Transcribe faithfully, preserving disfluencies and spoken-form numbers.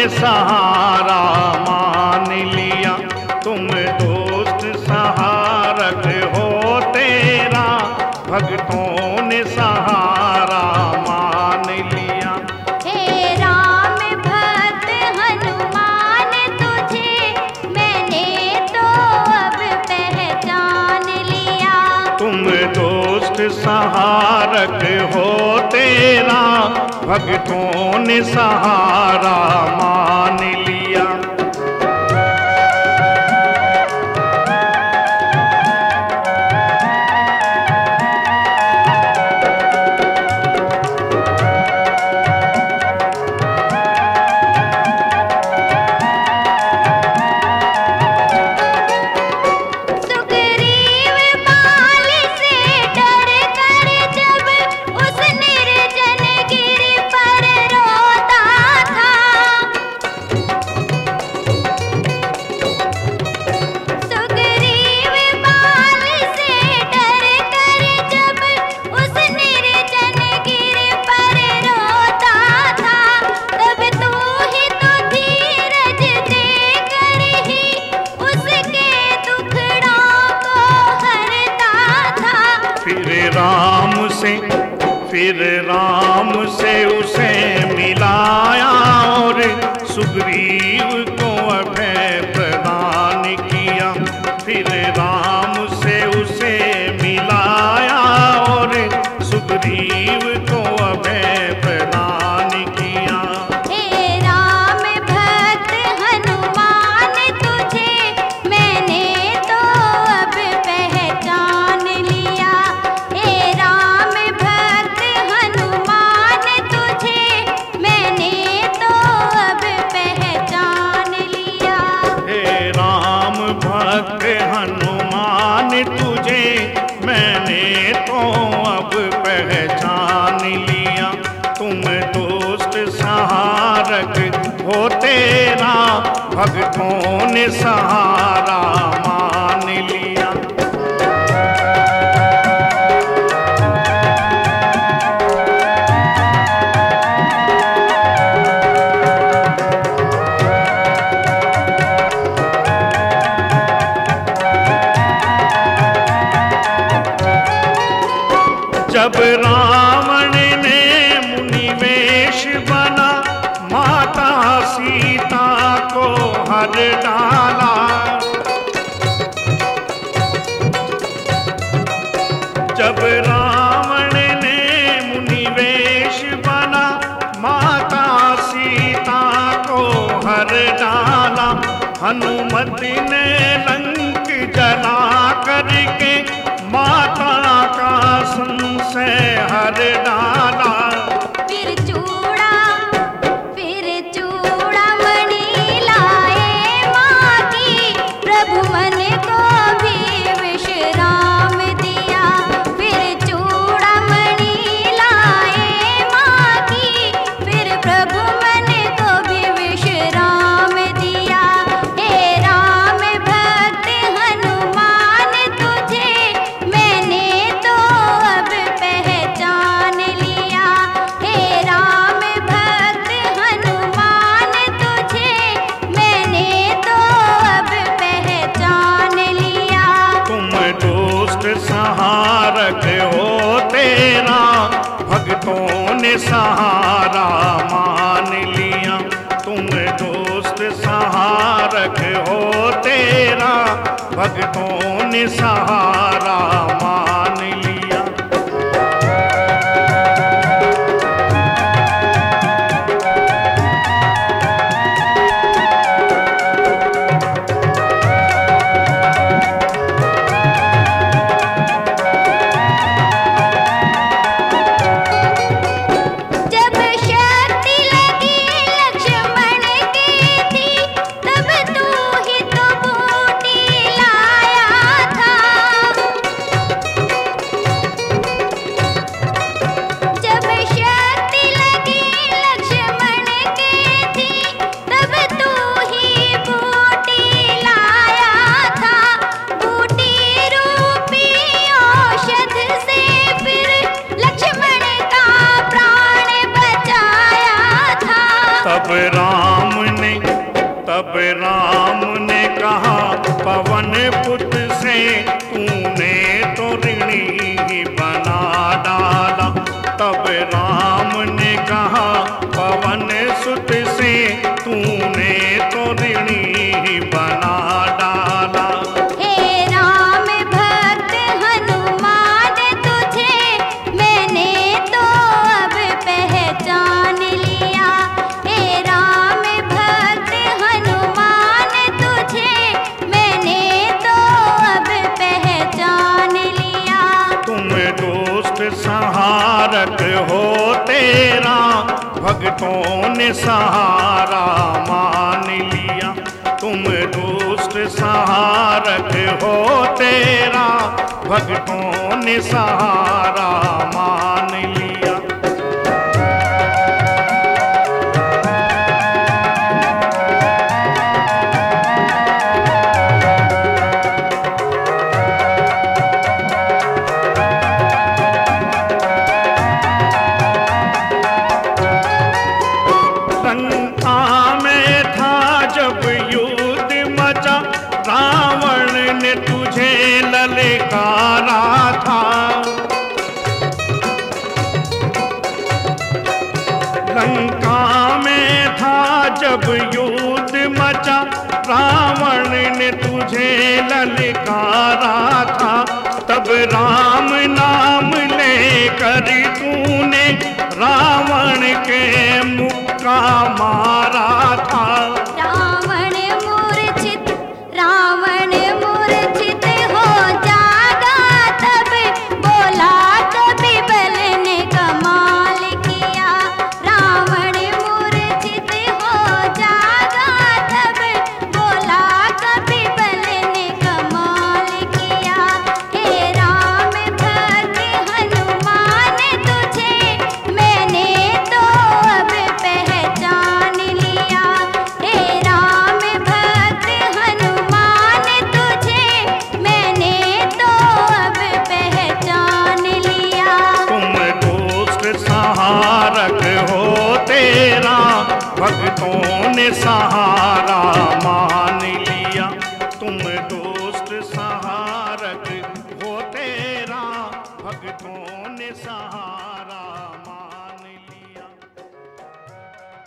सहारा मान लिया। तुम दोस्त सहारक हो तेरा, भक्तों ने सहारा मान लिया। हे राम भक्त हनुमान तुझे मैंने तो अब पहचान लिया। तुम दोस्त सहारक हो तेरा, भक्तों ने सहारा मान लिया। फिर राम से उसे मिलाया और सुग्रीव को अभय प्रदान किया। फिर राम से उसे मिलाया और सुग्रीव को अभय प्रदान किया। हे राम भक्त हनुमान तुझे मैंने तो अब पहचान लिया। हे राम भक्त हनुमान तुझे मैंने तो अब पहचान लिया। हे राम भक्त हनुमान तुझे मैंने तो अब पहचान लिया। तुम दोस्त सहारक हो तेरा, भक्तों ने सहारा मान लिया। जब रावण ने मुनि वेश बना, माता सीता को हर डाला। जब रावण ने मुनि वेश बना, माता सीता को हर डाला। हनुमत ने लंक जला करके माता का संशय हर डाला। फिर चूड़ा फिर चूड़ामणि लाए माँ की, प्रभु मन को भी विश्राम दिया। फिर चूड़ामणि लाए माँ की, फिर प्रभु मन को भी विश्राम दिया। हे राम भक्त हनुमान तुझे मैंने तो अब पहचान लिया। हे राम भक्त हनुमान तुझे मैंने तो अब पहचान लिया। तुम दोस्त सहारक हो तेरा, भक्तों ने सहारा मान लिया। तुम दोस्त सहारक हो तेरा, भक्तों ने सहारा मान लिया। जब शक्ति लगी लक्ष्मण की थी, तब तू ही तो बूटी लाया था। राम ने कहा पवन पुत से तूने तो ऋणी ही बना डाला। तब राम ने कहा पवन सुत से तूने तो ऋणी ही बना डाला। हे राम भक्त हनुमान तुझे मैंने तो अब पहचान लिया। हे राम भक्त हनुमान तुझे मैंने तो अब पहचान लिया। तुम दोस्त सहारक हो तेरा भक्तों ने सहारा मान लिया। तुम दोस्त सहारक हो तेरा भक्तों ने सहारा मान लिया। लंका में था जब युद्ध मचा रावण ने तुझे ललकारा था। लंका में था जब युद्ध मचा रावण ने तुझे ललकारा था। तब राम नाम लेकर तूने रावण के मुक्का मारा था। रावण मूर्छित रावण मूर्छित हो जागा तब बोला कभी बल ने कमाल किया। रावण मूर्छित हो जागा तब बोला कभी बल ने कमाल किया। हे राम भक्त हनुमान तुझे मैंने तो अब पहचान लिया। हे राम भक्त हनुमान तुझे मैंने तो अब पहचान लिया। तुम दोस्त सहारक हो तेरा भक्तों ने सहारा मान लिया। तुम दोस्त सहारक हो तेरा भक्तों ने सहारा